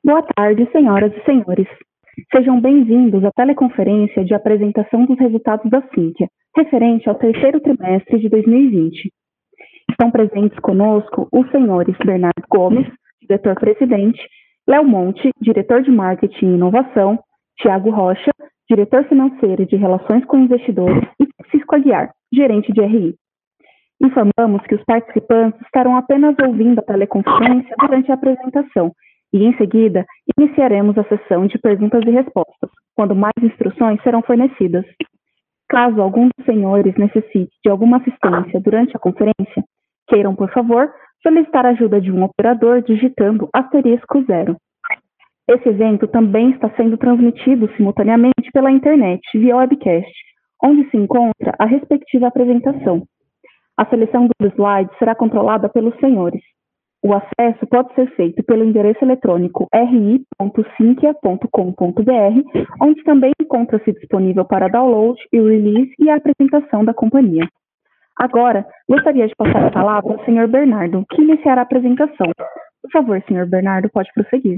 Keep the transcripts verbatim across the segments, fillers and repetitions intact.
Boa tarde, senhoras e senhores. Sejam bem-vindos à teleconferência de apresentação dos resultados da Sinqia, referente ao terceiro trimestre de dois mil e vinte. Estão presentes conosco os senhores Bernardo Gomes, diretor-presidente, Léo Monte, diretor de Marketing e Inovação, Tiago Rocha, diretor financeiro e de Relações com Investidores, e Francisco Aguiar, gerente de R I. Informamos que os participantes estarão apenas ouvindo a teleconferência durante a apresentação e, em seguida, iniciaremos a sessão de perguntas e respostas, quando mais instruções serão fornecidas. Caso algum dos senhores necessite de alguma assistência durante a conferência, queiram, por favor, solicitar a ajuda de um operador digitando asterisco zero. Esse evento também está sendo transmitido simultaneamente pela internet, via webcast, onde se encontra a respectiva apresentação. A seleção dos slides será controlada pelos senhores. O acesso pode ser feito pelo endereço eletrônico r i ponto sinqia ponto com ponto b r, onde também encontra-se disponível para download e release e a apresentação da companhia. Agora, gostaria de passar a palavra ao senhor Bernardo, que iniciará a apresentação. Por favor, senhor Bernardo, pode prosseguir.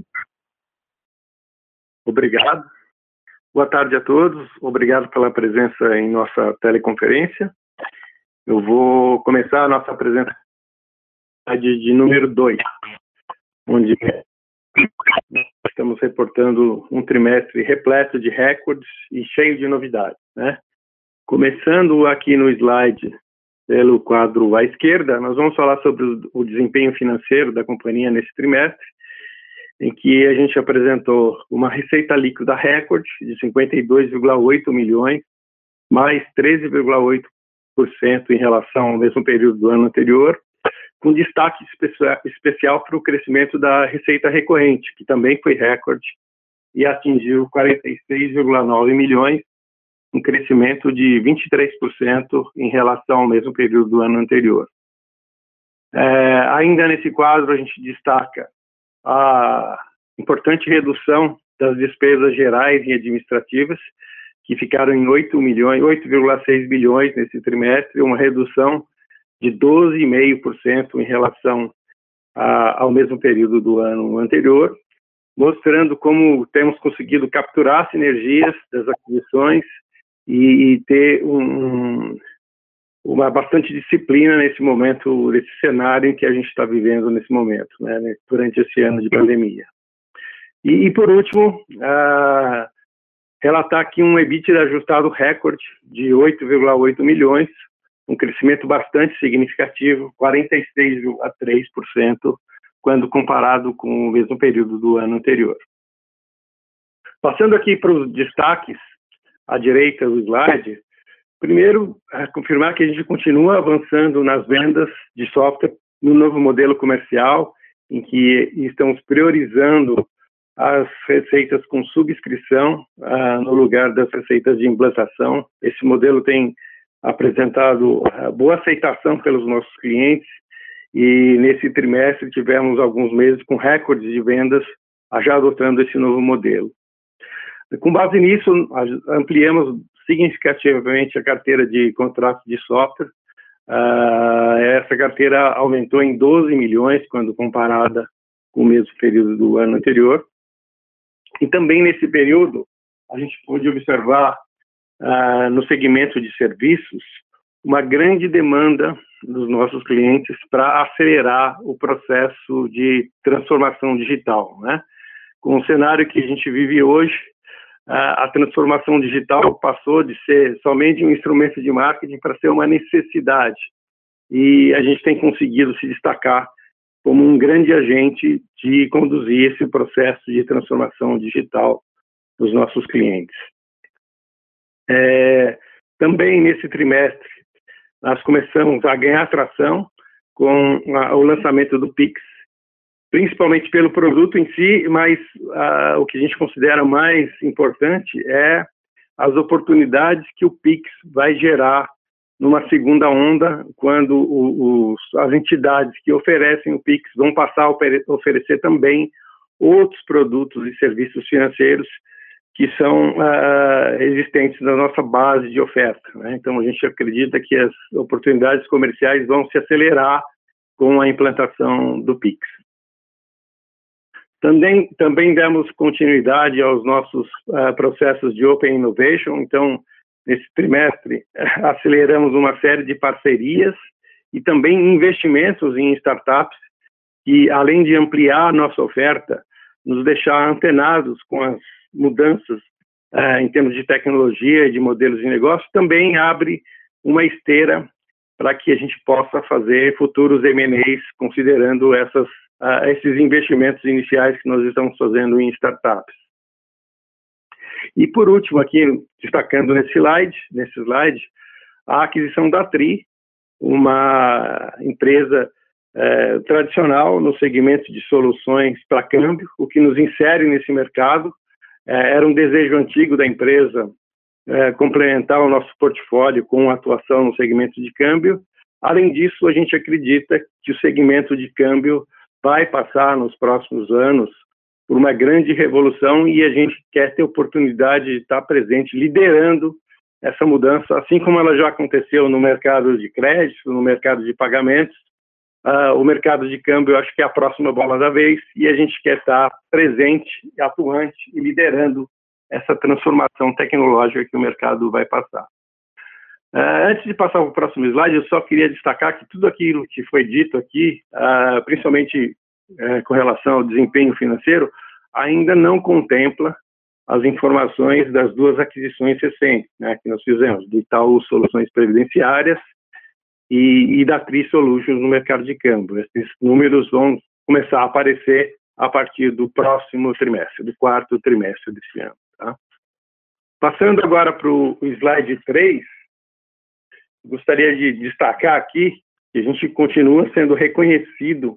Obrigado. Boa tarde a todos. Obrigado pela presença em nossa teleconferência. Eu vou começar a nossa apresentação de, de número dois, onde estamos reportando um trimestre repleto de recordes e cheio de novidades, né? Começando aqui no slide, pelo quadro à esquerda, nós vamos falar sobre o, o desempenho financeiro da companhia nesse trimestre, em que a gente apresentou uma receita líquida recorde de cinquenta e dois vírgula oito milhões, mais treze vírgula oito por cento em relação ao mesmo período do ano anterior, com destaque especial para o crescimento da receita recorrente, que também foi recorde e atingiu quarenta e seis vírgula nove milhões, um crescimento de vinte e três por cento em relação ao mesmo período do ano anterior. É, ainda nesse quadro, a gente destaca a importante redução das despesas gerais e administrativas, que ficaram em oito milhões, oito vírgula seis bilhões nesse trimestre, uma redução de doze vírgula cinco por cento em relação a, ao mesmo período do ano anterior, mostrando como temos conseguido capturar sinergias das aquisições e, e ter um, uma bastante disciplina nesse momento, nesse cenário em que a gente está vivendo nesse momento, né, durante esse ano de pandemia. E, e por último, a, relatar aqui um EBITDA ajustado recorde de oito vírgula oito milhões, um crescimento bastante significativo, quarenta e seis vírgula três por cento, quando comparado com o mesmo período do ano anterior. Passando aqui para os destaques, à direita do slide, primeiro, confirmar que a gente continua avançando nas vendas de software no novo modelo comercial, em que estamos priorizando as receitas com subscrição ah, no lugar das receitas de implantação. Esse modelo tem apresentado ah, boa aceitação pelos nossos clientes e nesse trimestre tivemos alguns meses com recordes de vendas já adotando esse novo modelo. Com base nisso, ampliamos significativamente a carteira de contratos de software. Ah, essa carteira aumentou em doze milhões quando comparada com o mesmo período do ano anterior. E também nesse período, a gente pôde observar ah, no segmento de serviços uma grande demanda dos nossos clientes para acelerar o processo de transformação digital, né? Com o cenário que a gente vive hoje, ah, a transformação digital passou de ser somente um instrumento de marketing para ser uma necessidade. E a gente tem conseguido se destacar como um grande agente de conduzir esse processo de transformação digital dos nossos clientes. É, também nesse trimestre, nós começamos a ganhar atração com a, o lançamento do Pix, principalmente pelo produto em si, mas a, o que a gente considera mais importante é as oportunidades que o Pix vai gerar numa segunda onda, quando o, os, as entidades que oferecem o Pix vão passar a oferecer também outros produtos e serviços financeiros que são uh, existentes na nossa base de oferta, né? Então, a gente acredita que as oportunidades comerciais vão se acelerar com a implantação do Pix. Também, também demos continuidade aos nossos uh, processos de Open Innovation. Então, nesse trimestre, aceleramos uma série de parcerias e também investimentos em startups que, além de ampliar a nossa oferta, nos deixar antenados com as mudanças uh, em termos de tecnologia e de modelos de negócio, também abre uma esteira para que a gente possa fazer futuros M and As, considerando essas, uh, esses investimentos iniciais que nós estamos fazendo em startups. E, por último, aqui, destacando nesse slide, nesse slide a aquisição da Tri, uma empresa uh, tradicional no segmento de soluções para câmbio, o que nos insere nesse mercado. Uh, era um desejo antigo da empresa É, complementar o nosso portfólio com atuação no segmento de câmbio. Além disso, a gente acredita que o segmento de câmbio vai passar nos próximos anos por uma grande revolução e a gente quer ter oportunidade de estar presente, liderando essa mudança, assim como ela já aconteceu no mercado de crédito, no mercado de pagamentos. Uh, o mercado de câmbio, eu acho que é a próxima bola da vez e a gente quer estar presente, atuante e liderando essa transformação tecnológica que o mercado vai passar. Uh, antes de passar para o próximo slide, eu só queria destacar que tudo aquilo que foi dito aqui, uh, principalmente uh, com relação ao desempenho financeiro, ainda não contempla as informações das duas aquisições recentes, né, que nós fizemos, do Itaú Soluções Previdenciárias e, e da Tri Solutions no mercado de câmbio. Esses números vão começar a aparecer a partir do próximo trimestre, do quarto trimestre desse ano. Tá? Passando agora para o slide três, gostaria de destacar aqui que a gente continua sendo reconhecido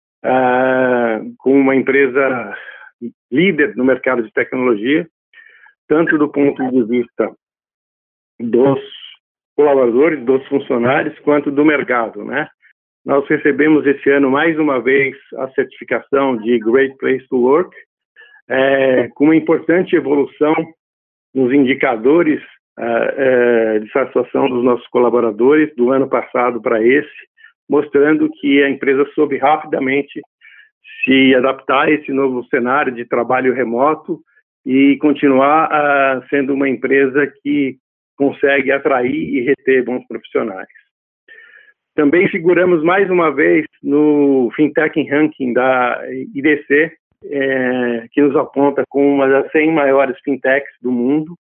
uh, como uma empresa líder no mercado de tecnologia, tanto do ponto de vista dos colaboradores, dos funcionários, quanto do mercado, né? Nós recebemos esse ano, mais uma vez, a certificação de Great Place to Work, é, com uma importante evolução nos indicadores uh, uh, de satisfação dos nossos colaboradores do ano passado para esse, mostrando que a empresa soube rapidamente se adaptar a esse novo cenário de trabalho remoto e continuar uh, sendo uma empresa que consegue atrair e reter bons profissionais. Também figuramos mais uma vez no Fintech Ranking da I D C, é, que nos aponta como uma das cem maiores fintechs do mundo.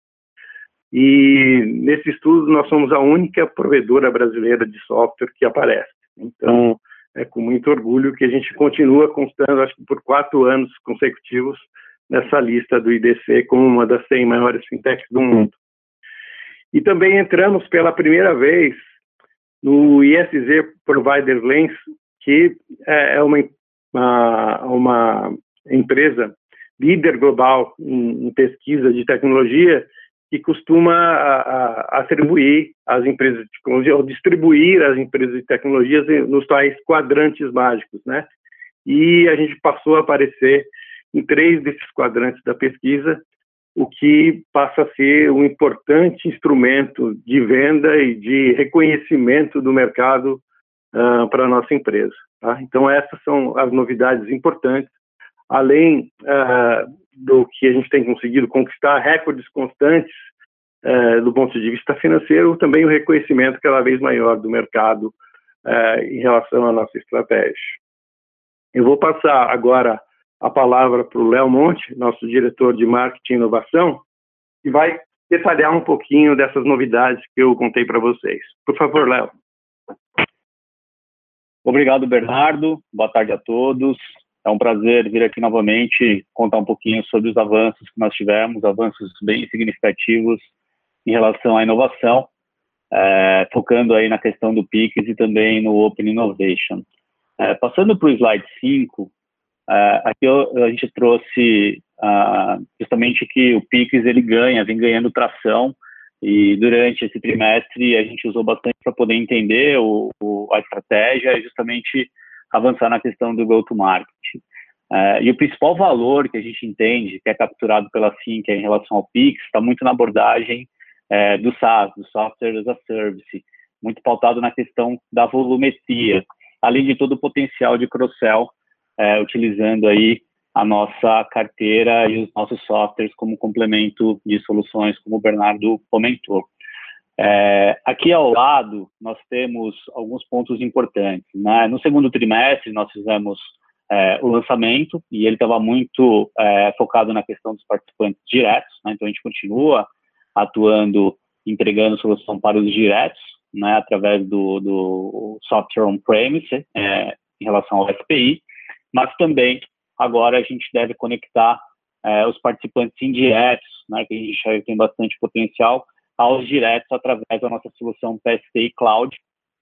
E nesse estudo nós somos a única provedora brasileira de software que aparece. Então, é com muito orgulho que a gente continua constando, acho que por quatro anos consecutivos, nessa lista do I D C como uma das cem maiores fintechs do mundo. E também entramos pela primeira vez no I S Z Provider Lens, que é uma, uma, uma empresa líder global em, em pesquisa de tecnologia, que costuma a, a, atribuir as empresas de tecnologia, ou distribuir as empresas de tecnologias nos tais quadrantes mágicos, né? E a gente passou a aparecer em três desses quadrantes da pesquisa, o que passa a ser um importante instrumento de venda e de reconhecimento do mercado uh, para a nossa empresa. Tá? Então, essas são as novidades importantes, além uh, do que a gente tem conseguido conquistar, recordes constantes uh, do ponto de vista financeiro, também o reconhecimento cada vez maior do mercado uh, em relação à nossa estratégia. Eu vou passar agora a palavra para o Léo Monte, nosso diretor de Marketing e Inovação, que vai detalhar um pouquinho dessas novidades que eu contei para vocês. Por favor, Léo. Obrigado, Bernardo. Boa tarde a todos. É um prazer vir aqui novamente contar um pouquinho sobre os avanços que nós tivemos, avanços bem significativos em relação à inovação, é, focando aí na questão do Pix e também no Open Innovation. É, passando para o slide cinco, Uh, aqui eu, a gente trouxe uh, justamente que o Pix ele ganha, vem ganhando tração, e durante esse trimestre a gente usou bastante para poder entender o, o, a estratégia e justamente avançar na questão do go-to-market. Uh, e o principal valor que a gente entende, que é capturado pela Sinqia em relação ao Pix, está muito na abordagem uh, do SaaS, do Software as a Service, muito pautado na questão da volumetria, além de todo o potencial de cross-sell, É, utilizando aí a nossa carteira e os nossos softwares como complemento de soluções, como o Bernardo comentou. É, aqui ao lado, nós temos alguns pontos importantes, né? No segundo trimestre, nós fizemos é, o lançamento, e ele estava muito é, focado na questão dos participantes diretos, né? Então, a gente continua atuando, entregando solução para os diretos, né? Através do, do software on-premise, é, em relação ao S P I, mas também, agora, a gente deve conectar é, os participantes indiretos, né? Que a gente já tem bastante potencial, aos diretos através da nossa solução P S T I Cloud,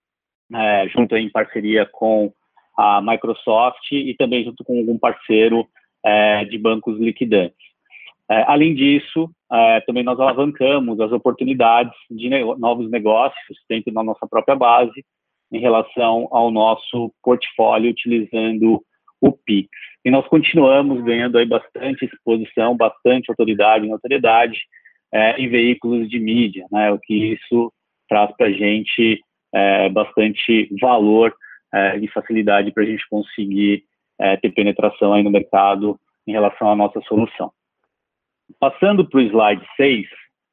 é, junto em parceria com a Microsoft e também junto com algum parceiro é, de bancos liquidantes. É, além disso, é, também nós alavancamos as oportunidades de ne novos negócios dentro da nossa própria base em relação ao nosso portfólio utilizando o Pix. E nós continuamos ganhando aí bastante exposição, bastante autoridade e notoriedade É, em veículos de mídia, né? O que isso traz para a gente é, bastante valor é, e facilidade para a gente conseguir é, ter penetração aí no mercado em relação à nossa solução. Passando para o slide seis,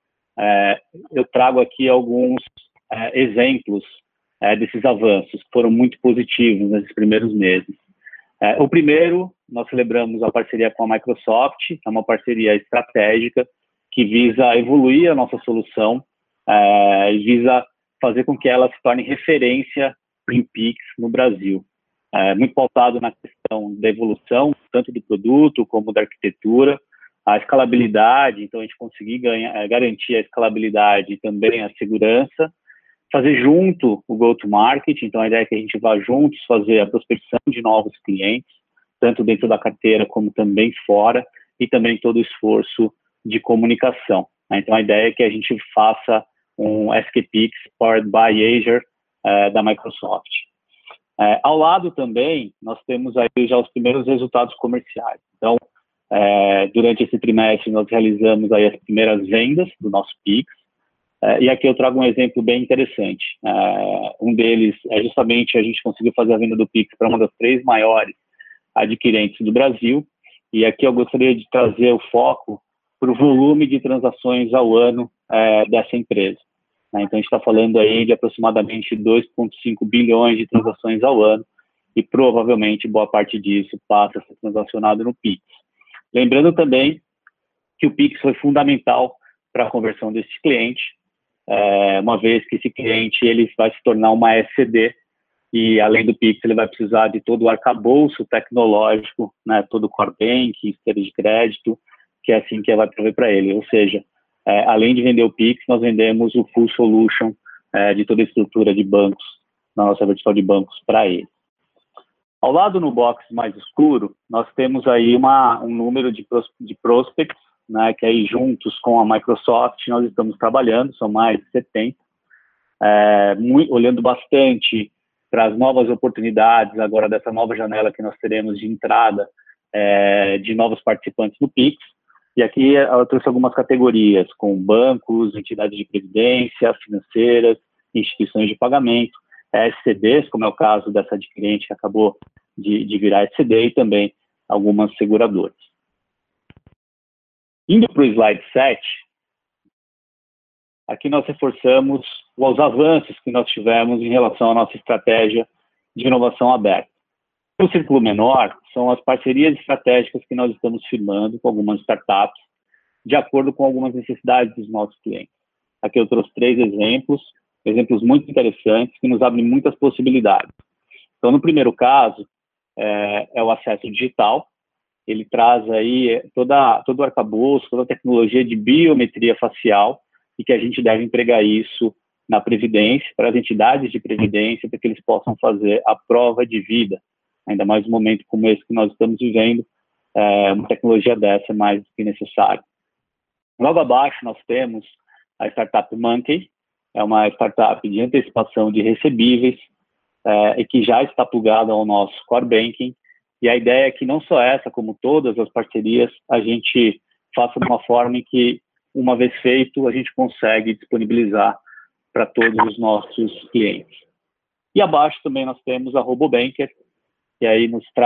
é, eu trago aqui alguns é, exemplos é, desses avanços que foram muito positivos nesses primeiros meses. É, o primeiro, nós celebramos a parceria com a Microsoft, que é uma parceria estratégica que visa evoluir a nossa solução é, e visa fazer com que ela se torne referência em Pix no Brasil. É, muito pautado na questão da evolução, tanto do produto como da arquitetura, a escalabilidade, então a gente conseguir ganhar, é, garantir a escalabilidade e também a segurança, fazer junto o go-to-market, então a ideia é que a gente vá juntos fazer a prospecção de novos clientes, tanto dentro da carteira como também fora, e também todo o esforço de comunicação. Né? Então, a ideia é que a gente faça um S Q Pix powered by Azure uh, da Microsoft. Uh, ao lado também, nós temos aí já os primeiros resultados comerciais. Então, uh, durante esse trimestre, nós realizamos aí as primeiras vendas do nosso Pix. Uh, e aqui eu trago um exemplo bem interessante. Uh, um deles é justamente a gente conseguiu fazer a venda do Pix para uma das três maiores adquirentes do Brasil. E aqui eu gostaria de trazer o foco para o volume de transações ao ano é, dessa empresa. Né? Então, a gente está falando aí de aproximadamente dois vírgula cinco bilhões de transações ao ano e provavelmente boa parte disso passa a ser transacionado no Pix. Lembrando também que o Pix foi fundamental para a conversão desse cliente, é, uma vez que esse cliente ele vai se tornar uma S C D e, além do Pix, ele vai precisar de todo o arcabouço tecnológico, né, todo o core banking, esteira de crédito, que é assim que vai prover para ele. Ou seja, é, além de vender o Pix, nós vendemos o full solution é, de toda a estrutura de bancos, na nossa vertical de bancos, para ele. Ao lado, no box mais escuro, nós temos aí uma, um número de, pros, de prospects, né, que aí juntos com a Microsoft nós estamos trabalhando, são mais de setenta, é, muito, olhando bastante para as novas oportunidades, agora dessa nova janela que nós teremos de entrada é, de novos participantes do Pix. E aqui eu trouxe algumas categorias, com bancos, entidades de previdência, financeiras, instituições de pagamento, S C Ds, como é o caso dessa adquirente que acabou de, de virar S C D, e também algumas seguradoras. Indo para o slide sete, aqui nós reforçamos os avanços que nós tivemos em relação à nossa estratégia de inovação aberta. O círculo menor são as parcerias estratégicas que nós estamos firmando com algumas startups, de acordo com algumas necessidades dos nossos clientes. Aqui eu trouxe três exemplos, exemplos muito interessantes, que nos abrem muitas possibilidades. Então, no primeiro caso, é, é o acesso digital. Ele traz aí toda, todo o arcabouço, toda a tecnologia de biometria facial, e que a gente deve empregar isso na Previdência, para as entidades de Previdência, para que eles possam fazer a prova de vida. Ainda mais no momento como esse que nós estamos vivendo, é, uma tecnologia dessa é mais do que necessária. Logo abaixo nós temos a startup Monkey, é uma startup de antecipação de recebíveis, é, e que já está plugada ao nosso core banking, e a ideia é que não só essa, como todas as parcerias, a gente faça de uma forma em que, uma vez feito, a gente consegue disponibilizar para todos os nossos clientes. E abaixo também nós temos a RoboBanker, que aí nos traz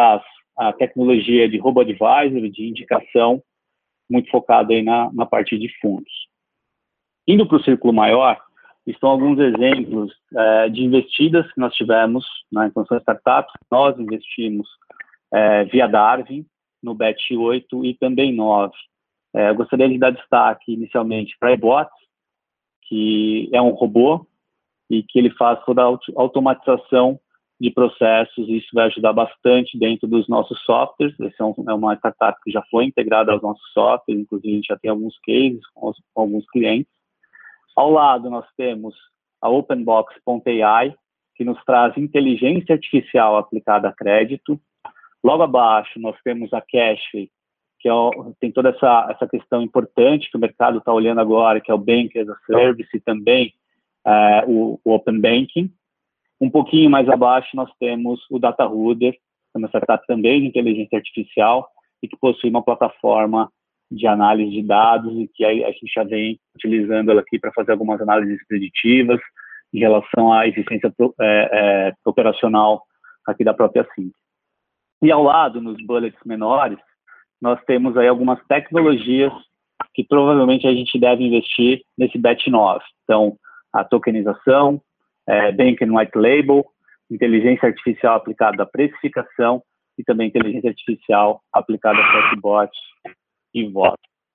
a tecnologia de robo-advisor, de indicação, muito focada aí na, na parte de fundos. Indo para o círculo maior, estão alguns exemplos é, de investidas que nós tivemos na Expansão Startups. Nós investimos é, via Darwin, no B E T oito e também nove. É, eu gostaria de dar destaque inicialmente para a iBots, que é um robô e que ele faz toda a automatização de processos, e isso vai ajudar bastante dentro dos nossos softwares. Essa é uma startup que já foi integrada aos nossos softwares, inclusive a gente já tem alguns cases com, os, com alguns clientes. Ao lado nós temos a Openbox ponto A I, que nos traz inteligência artificial aplicada a crédito. Logo abaixo nós temos a Cashway, que é o, tem toda essa, essa questão importante que o mercado está olhando agora, que é o Bank as a Service e também é, o, o Open Banking. Um pouquinho mais abaixo nós temos o DataRuder, uma startup também de inteligência artificial e que possui uma plataforma de análise de dados e que a gente já vem utilizando ela aqui para fazer algumas análises preditivas em relação à eficiência é, é, operacional aqui da própria Sinqia. E ao lado, nos bullets menores, nós temos aí algumas tecnologias que provavelmente a gente deve investir nesse B E T nove. Então, a tokenização, é, Bank and White Label, inteligência artificial aplicada à precificação e também inteligência artificial aplicada a chatbots e voz.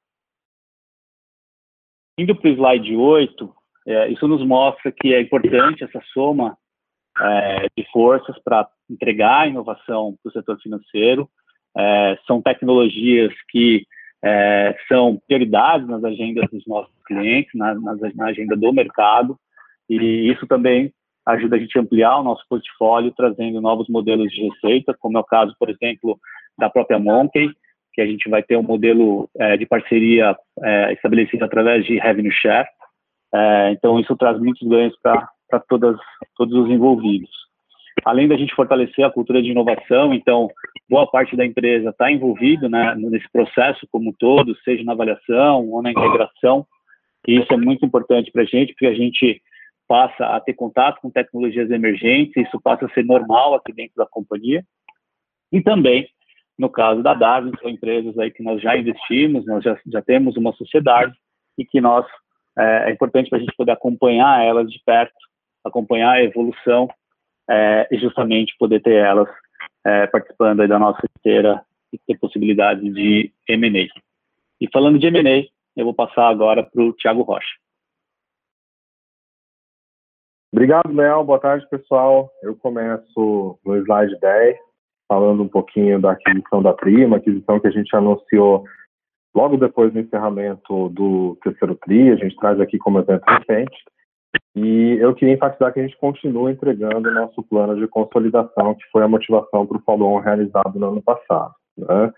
Indo para o slide oito, é, isso nos mostra que é importante essa soma é, de forças para entregar inovação para o setor financeiro. É, são tecnologias que é, são prioridades nas agendas dos nossos clientes, na, na, na agenda do mercado, e isso também ajuda a gente a ampliar o nosso portfólio, trazendo novos modelos de receita, como é o caso, por exemplo, da própria Monkey, que a gente vai ter um modelo é, de parceria é, estabelecido através de revenue share. É, então, isso traz muitos ganhos para todos os envolvidos. Além da gente fortalecer a cultura de inovação, então, boa parte da empresa está envolvida, né, nesse processo como um todo, seja na avaliação ou na integração, e isso é muito importante para a gente, porque a gente passa a ter contato com tecnologias emergentes, isso passa a ser normal aqui dentro da companhia. E também, no caso da Darwin, são empresas aí que nós já investimos, nós já, já temos uma sociedade e que nós, é, é importante para a gente poder acompanhar elas de perto, acompanhar a evolução é, e justamente poder ter elas é, participando aí da nossa esteira e ter possibilidade de M and A. E falando de M and A, eu vou passar agora para o Thiago Rocha. Obrigado, Léo. Boa tarde, pessoal. Eu começo no slide dez, falando um pouquinho da aquisição da Tri, uma aquisição que a gente anunciou logo depois do encerramento do terceiro Tri, a gente traz aqui como evento recente, e eu queria enfatizar que a gente continua entregando o nosso plano de consolidação, que foi a motivação para o follow-on realizado no ano passado, né?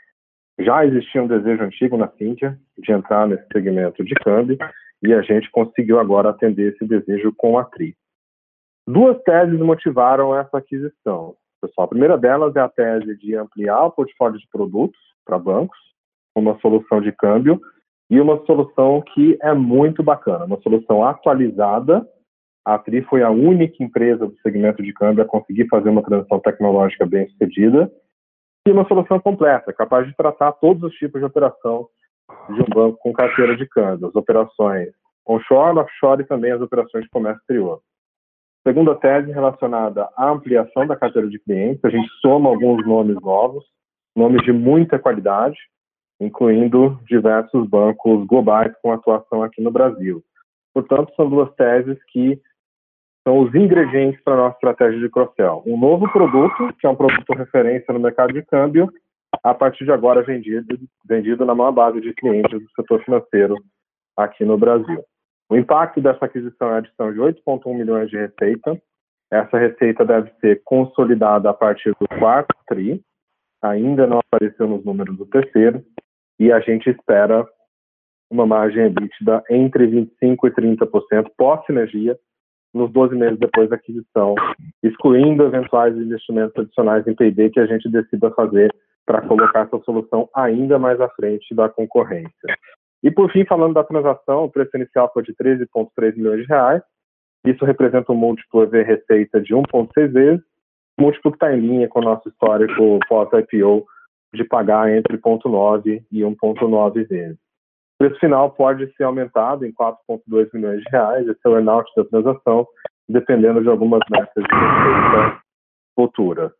Já existia um desejo antigo na Sinqia de entrar nesse segmento de câmbio, e a gente conseguiu agora atender esse desejo com a Tri. Duas teses motivaram essa aquisição, pessoal. A primeira delas é a tese de ampliar o portfólio de produtos para bancos, uma solução de câmbio, e uma solução que é muito bacana, uma solução atualizada. A Tri foi a única empresa do segmento de câmbio a conseguir fazer uma transição tecnológica bem sucedida, e uma solução completa, capaz de tratar todos os tipos de operação de um banco com carteira de câmbio, as operações onshore, offshore e também as operações de comércio exterior. Segunda tese relacionada à ampliação da carteira de clientes, a gente soma alguns nomes novos, nomes de muita qualidade, incluindo diversos bancos globais com atuação aqui no Brasil. Portanto, são duas teses que são os ingredientes para a nossa estratégia de cross-sell. Um novo produto, que é um produto referência no mercado de câmbio, a partir de agora vendido, vendido na maior base de clientes do setor financeiro aqui no Brasil. O impacto dessa aquisição é a adição de oito vírgula um milhões de receita. Essa receita deve ser consolidada a partir do quarto tri, ainda não apareceu nos números do terceiro, e a gente espera uma margem EBITDA entre vinte e cinco por cento e trinta por cento pós-sinergia nos doze meses depois da aquisição, excluindo eventuais investimentos adicionais em P e D que a gente decida fazer para colocar essa solução ainda mais à frente da concorrência. E, por fim, falando da transação, o preço inicial foi de treze vírgula três milhões de reais. Isso representa um múltiplo E V receita de um vírgula seis vezes múltiplo que está em linha com o nosso histórico pós-I P O de pagar entre zero vírgula nove e um vírgula nove vezes. O preço final pode ser aumentado em quatro vírgula dois milhões de reais, esse é o earn-out da transação, dependendo de algumas metas de receita futuras.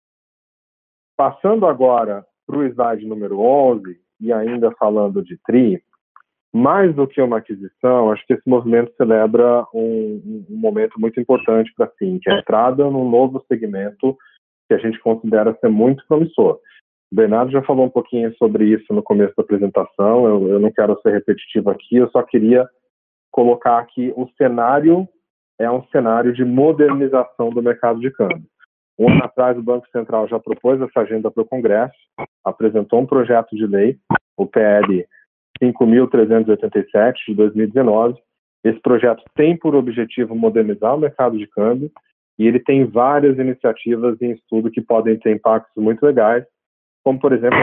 Passando agora para o slide número onze, e ainda falando de T R I, mais do que uma aquisição, acho que esse movimento celebra um, um momento muito importante para a Sinqia, que é a entrada num novo segmento que a gente considera ser muito promissor. O Bernardo já falou um pouquinho sobre isso no começo da apresentação, eu, eu não quero ser repetitivo aqui, eu só queria colocar aqui o cenário, é um cenário de modernização do mercado de câmbio. Um ano atrás, o Banco Central já propôs essa agenda para o Congresso, apresentou um projeto de lei, o P L cinco mil trezentos e oitenta e sete, de dois mil e dezenove. Esse projeto tem por objetivo modernizar o mercado de câmbio e ele tem várias iniciativas em estudo que podem ter impactos muito legais, como, por exemplo,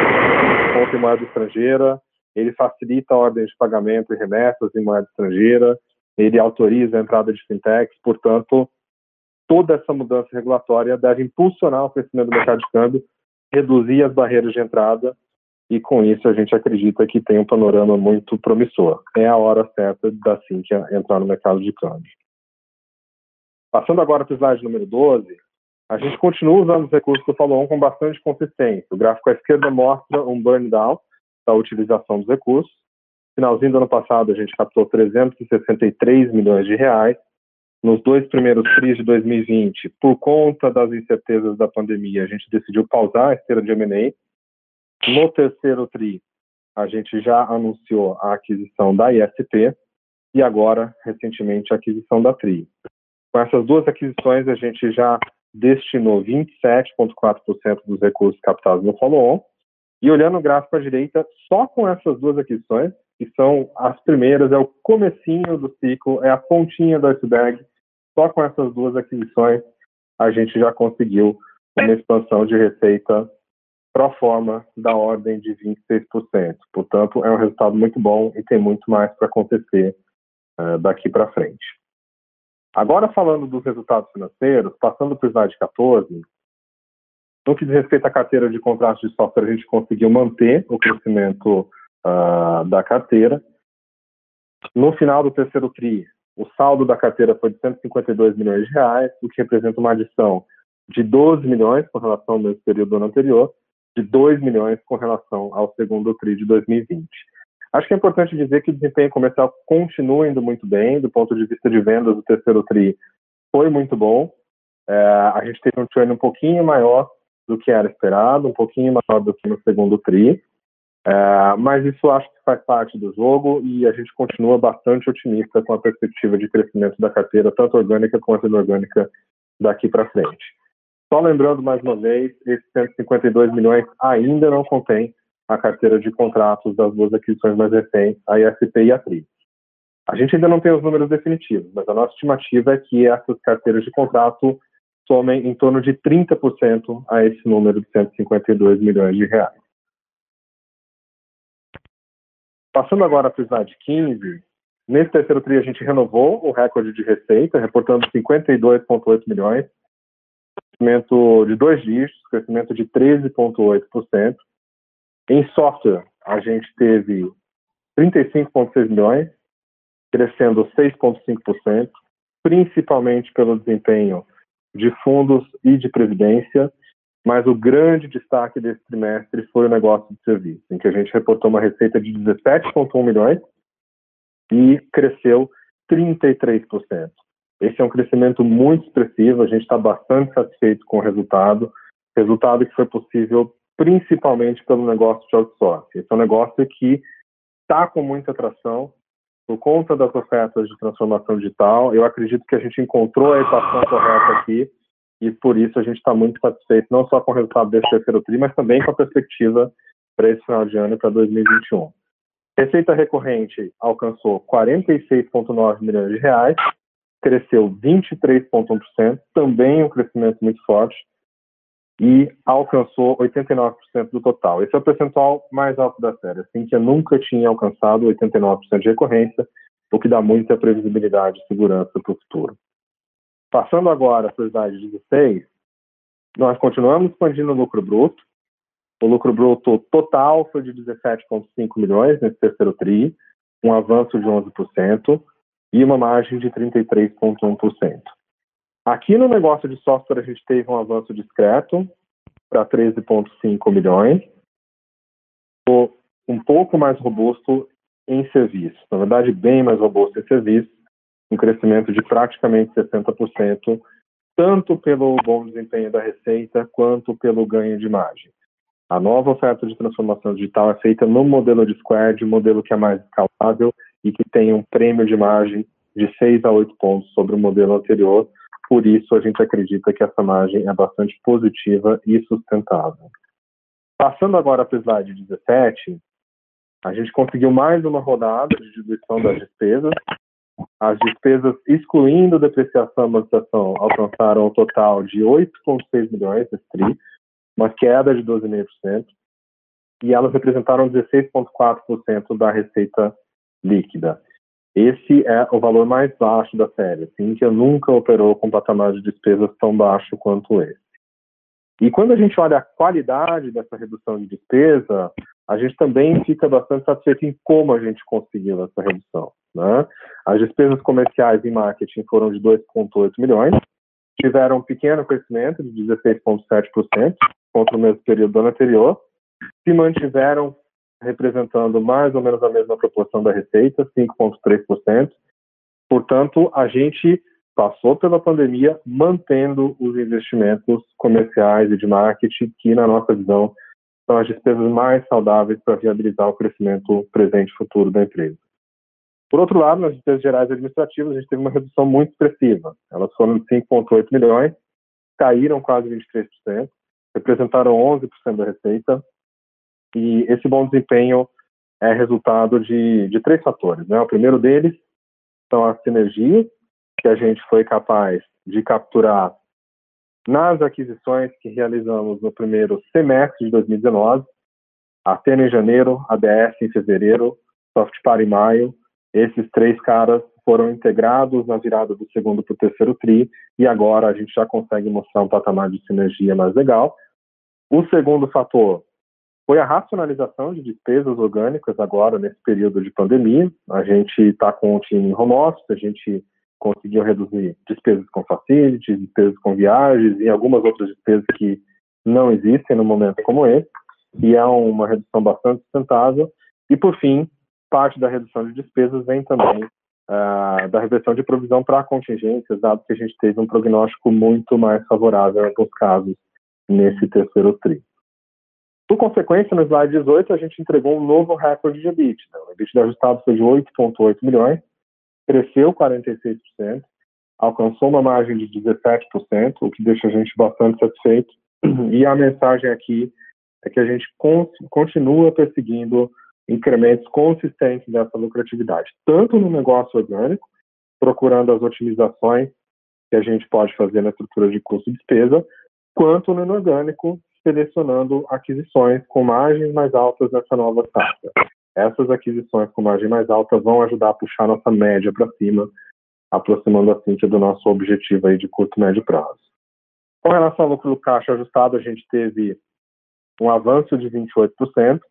a conta em moeda estrangeira, ele facilita a ordem de pagamento e remessas em moeda estrangeira, ele autoriza a entrada de fintechs, portanto, toda essa mudança regulatória deve impulsionar o crescimento do mercado de câmbio, reduzir as barreiras de entrada e, com isso, a gente acredita que tem um panorama muito promissor. É a hora certa da Sinqia entrar no mercado de câmbio. Passando agora para o slide número doze, a gente continua usando os recursos do follow-on com bastante consistência. O gráfico à esquerda mostra um burn down da utilização dos recursos. Finalzinho do ano passado, a gente captou trezentos e sessenta e três milhões de reais. Nos dois primeiros T R Is de dois mil e vinte, por conta das incertezas da pandemia, a gente decidiu pausar a esteira de M and A. No terceiro T R I, a gente já anunciou a aquisição da I S P e agora, recentemente, a aquisição da T R I. Com essas duas aquisições, a gente já destinou vinte e sete vírgula quatro por cento dos recursos captados no follow-on. E olhando o gráfico à direita, só com essas duas aquisições, que são as primeiras, é o comecinho do ciclo, é a pontinha do iceberg. Só com essas duas aquisições, a gente já conseguiu uma expansão de receita pro forma da ordem de vinte e seis por cento. Portanto, é um resultado muito bom e tem muito mais para acontecer uh, daqui para frente. Agora, falando dos resultados financeiros, passando para o slide quatorze, no que diz respeito à carteira de contratos de software, a gente conseguiu manter o crescimento uh, da carteira. No final do terceiro T R I, o saldo da carteira foi de cento e cinquenta e dois milhões de reais, o que representa uma adição de doze milhões com relação ao mesmo período do ano anterior, de dois milhões com relação ao segundo T R I de dois mil e vinte. Acho que é importante dizer que o desempenho comercial continua indo muito bem, do ponto de vista de vendas, o terceiro T R I foi muito bom. É, a gente teve um churn um pouquinho maior do que era esperado, um pouquinho maior do que no segundo T R I, é, mas isso acho que faz parte do jogo e a gente continua bastante otimista com a perspectiva de crescimento da carteira, tanto orgânica quanto inorgânica, daqui para frente. Só lembrando mais uma vez, esses cento e cinquenta e dois milhões ainda não contém a carteira de contratos das duas aquisições mais recentes, a I S P e a T R I. A gente ainda não tem os números definitivos, mas a nossa estimativa é que essas carteiras de contrato somem em torno de trinta por cento a esse número de cento e cinquenta e dois milhões de reais. Passando agora para o slide quinze, nesse terceiro T R I a gente renovou o recorde de receita, reportando cinquenta e dois vírgula oito milhões, crescimento de dois dígitos, crescimento de treze vírgula oito por cento. Em software, a gente teve trinta e cinco vírgula seis milhões, crescendo seis vírgula cinco por cento, principalmente pelo desempenho de fundos e de previdência, mas o grande destaque desse trimestre foi o negócio de serviço, em que a gente reportou uma receita de dezessete vírgula um milhões e cresceu trinta e três por cento. Esse é um crescimento muito expressivo, a gente está bastante satisfeito com o resultado, resultado que foi possível principalmente pelo negócio de outsourcing. Esse é um negócio que está com muita atração por conta das ofertas de transformação digital. Eu acredito que a gente encontrou a equação correta aqui e por isso a gente está muito satisfeito, não só com o resultado desse terceiro T R I, mas também com a perspectiva para esse final de ano e para dois mil e vinte e um. Receita recorrente alcançou quarenta e seis vírgula nove milhões de reais, cresceu vinte e três vírgula um por cento, também um crescimento muito forte, e alcançou oitenta e nove por cento do total. Esse é o percentual mais alto da série, assim que eu nunca tinha alcançado oitenta e nove por cento de recorrência, o que dá muita previsibilidade e segurança para o futuro. Passando agora para o slide dezesseis, Nós continuamos expandindo o lucro bruto. O lucro bruto total foi de dezessete vírgula cinco milhões nesse terceiro TRI, um avanço de onze por cento e uma margem de trinta e três vírgula um por cento. Aqui no negócio de software a gente teve um avanço discreto para treze vírgula cinco milhões, um pouco mais robusto em serviço, na verdade bem mais robusto em serviço, um crescimento de praticamente sessenta por cento, tanto pelo bom desempenho da receita quanto pelo ganho de margem. A nova oferta de transformação digital é feita no modelo de Squared, modelo que é mais escalável e que tem um prêmio de margem de seis a oito pontos sobre o modelo anterior. Por isso, a gente acredita que essa margem é bastante positiva e sustentável. Passando agora para o slide dezessete, a gente conseguiu mais uma rodada de diluição das despesas. As despesas, excluindo depreciação e amortização, alcançaram um total de oito vírgula seis milhões nesse TRI, uma queda de doze vírgula cinco por cento, e elas representaram dezesseis vírgula quatro por cento da receita líquida. Esse é o valor mais baixo da série, assim, que nunca operou com patamar de despesas tão baixo quanto esse. E quando a gente olha a qualidade dessa redução de despesa, a gente também fica bastante satisfeito em como a gente conseguiu essa redução, né? As despesas comerciais em marketing foram de dois vírgula oito milhões, tiveram um pequeno crescimento de dezesseis vírgula sete por cento contra o mesmo período do ano anterior, se mantiveram representando mais ou menos a mesma proporção da receita, cinco vírgula três por cento. Portanto, a gente passou pela pandemia mantendo os investimentos comerciais e de marketing, que, na nossa visão, são as despesas mais saudáveis para viabilizar o crescimento presente e futuro da empresa. Por outro lado, nas despesas gerais administrativas, a gente teve uma redução muito expressiva. Elas foram de cinco vírgula oito milhões, caíram quase vinte e três por cento, representaram onze por cento da receita, e esse bom desempenho é resultado de, de três fatores, né? O primeiro deles são as sinergias que a gente foi capaz de capturar nas aquisições que realizamos no primeiro semestre de dois mil e dezenove, a Atena em janeiro, a D S em fevereiro, Softpar em maio. Esses três caras foram integrados na virada do segundo para o terceiro TRI, e agora a gente já consegue mostrar um patamar de sinergia mais legal. O segundo fator foi a racionalização de despesas orgânicas agora, nesse período de pandemia. A gente está com o time em home office, a gente conseguiu reduzir despesas com facilities, despesas com viagens e algumas outras despesas que não existem no momento como esse, e é uma redução bastante sustentável. E, por fim, parte da redução de despesas vem também uh, da reversão de provisão para contingências, dado que a gente teve um prognóstico muito mais favorável em alguns casos nesse terceiro TRI. Por consequência, no slide dezoito, a gente entregou um novo recorde de EBITDA. O EBITDA ajustado foi de oito vírgula oito milhões, cresceu quarenta e seis por cento, alcançou uma margem de dezessete por cento, o que deixa a gente bastante satisfeito. E a mensagem aqui é que a gente continua perseguindo incrementos consistentes dessa lucratividade, tanto no negócio orgânico, procurando as otimizações que a gente pode fazer na estrutura de custo e despesa, quanto no inorgânico, selecionando aquisições com margens mais altas nessa nova safra. Essas aquisições com margem mais alta vão ajudar a puxar nossa média para cima, aproximando assim do nosso objetivo aí de curto e médio prazo. Com relação ao lucro caixa ajustado, a gente teve um avanço de vinte e oito por cento,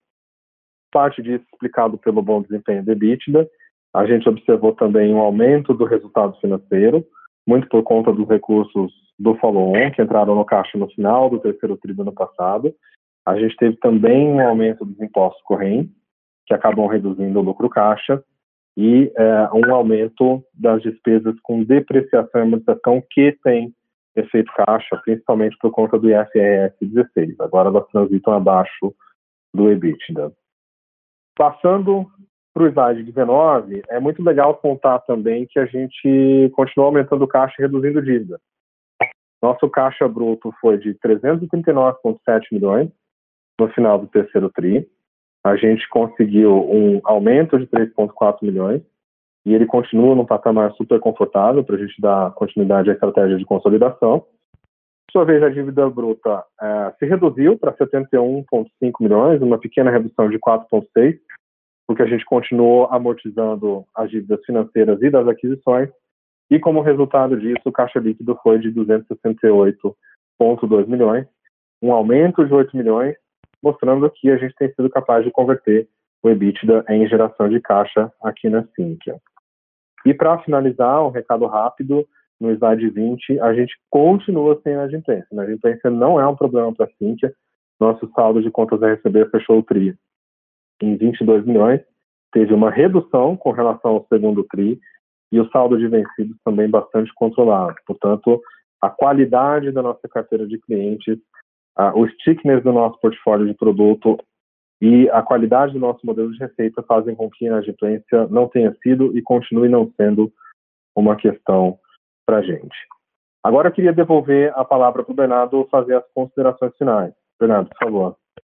parte disso explicado pelo bom desempenho do EBITDA. A gente observou também um aumento do resultado financeiro, muito por conta dos recursos do follow-on, que entraram no caixa no final do terceiro TRI do ano passado. A gente teve também um aumento dos impostos correntes, que acabam reduzindo o lucro caixa, e é, um aumento das despesas com depreciação e amortização, que tem efeito caixa, principalmente por conta do I F R S dezesseis. Agora elas transitam abaixo do EBITDA. Passando para o slide dezenove, é muito legal contar também que a gente continuou aumentando o caixa e reduzindo dívida. Nosso caixa bruto foi de trezentos e trinta e nove vírgula sete milhões no final do terceiro TRI. A gente conseguiu um aumento de três vírgula quatro milhões e ele continua num patamar super confortável para a gente dar continuidade à estratégia de consolidação. Por sua vez, a dívida bruta eh, se reduziu para setenta e um vírgula cinco milhões, uma pequena redução de quatro vírgula seis, porque a gente continuou amortizando as dívidas financeiras e das aquisições, e como resultado disso, o caixa líquido foi de duzentos e sessenta e oito vírgula dois milhões, um aumento de oito milhões, mostrando que a gente tem sido capaz de converter o EBITDA em geração de caixa aqui na Sinqia. E para finalizar, um recado rápido, no slide vinte, a gente continua sem inadimplência. A inadimplência não é um problema para a Sinqia. Nosso saldo de contas a receber fechou o TRI em vinte e dois milhões, teve uma redução com relação ao segundo TRI, e o saldo de vencidos também bastante controlado. Portanto, a qualidade da nossa carteira de clientes, uh, o stickiness do nosso portfólio de produto e a qualidade do nosso modelo de receita fazem com que a inadimplência não tenha sido e continue não sendo uma questão para a gente. Agora eu queria devolver a palavra para o Bernardo fazer as considerações finais. Bernardo, por favor.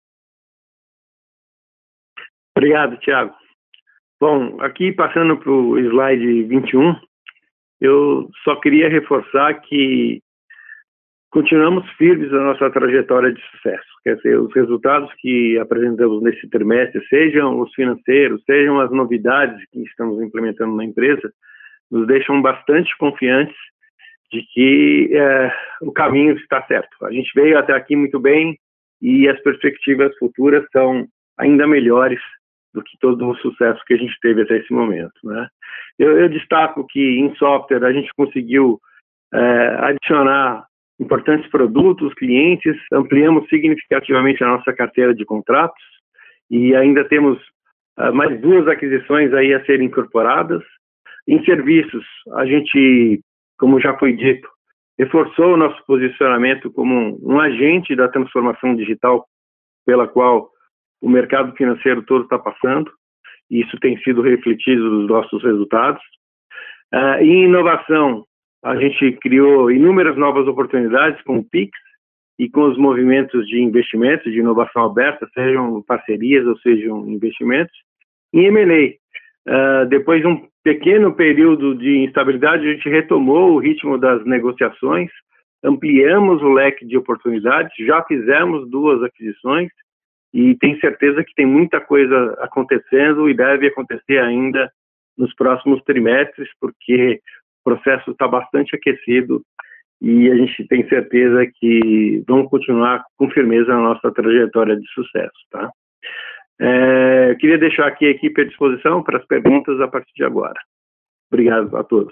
Obrigado, Thiago. Bom, aqui passando para o slide vinte e um, eu só queria reforçar que continuamos firmes na nossa trajetória de sucesso. Quer dizer, os resultados que apresentamos nesse trimestre, sejam os financeiros, sejam as novidades que estamos implementando na empresa, nos deixam bastante confiantes de que é, o caminho está certo. A gente veio até aqui muito bem e as perspectivas futuras são ainda melhores do que todo o sucesso que a gente teve até esse momento, né? Eu, eu destaco que em software a gente conseguiu é, adicionar importantes produtos, clientes, ampliamos significativamente a nossa carteira de contratos e ainda temos uh, mais duas aquisições aí a serem incorporadas. Em serviços, a gente, como já foi dito, reforçou o nosso posicionamento como um, um agente da transformação digital pela qual o mercado financeiro todo está passando, e isso tem sido refletido nos nossos resultados. Uh, em inovação, a gente criou inúmeras novas oportunidades com o Pix e com os movimentos de investimentos, de inovação aberta, sejam parcerias ou sejam investimentos. Em M and A, uh, depois de um pequeno período de instabilidade, a gente retomou o ritmo das negociações, ampliamos o leque de oportunidades, já fizemos duas aquisições e tenho certeza que tem muita coisa acontecendo e deve acontecer ainda nos próximos trimestres, porque o processo está bastante aquecido e a gente tem certeza que vamos continuar com firmeza na nossa trajetória de sucesso, tá? É, eu queria deixar aqui a equipe à disposição para as perguntas a partir de agora. Obrigado a todos.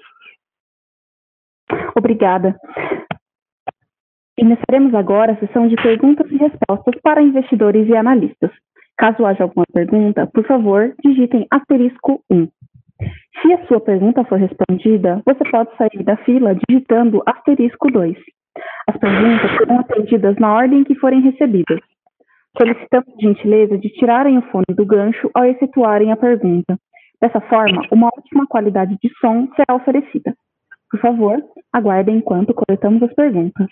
Obrigada. Iniciaremos agora a sessão de perguntas e respostas para investidores e analistas. Caso haja alguma pergunta, por favor, digitem asterisco um. Se a sua pergunta for respondida, você pode sair da fila digitando asterisco dois. As perguntas serão atendidas na ordem que forem recebidas. Solicitamos a gentileza de tirarem o fone do gancho ao efetuarem a pergunta. Dessa forma, uma ótima qualidade de som será oferecida. Por favor, aguardem enquanto coletamos as perguntas.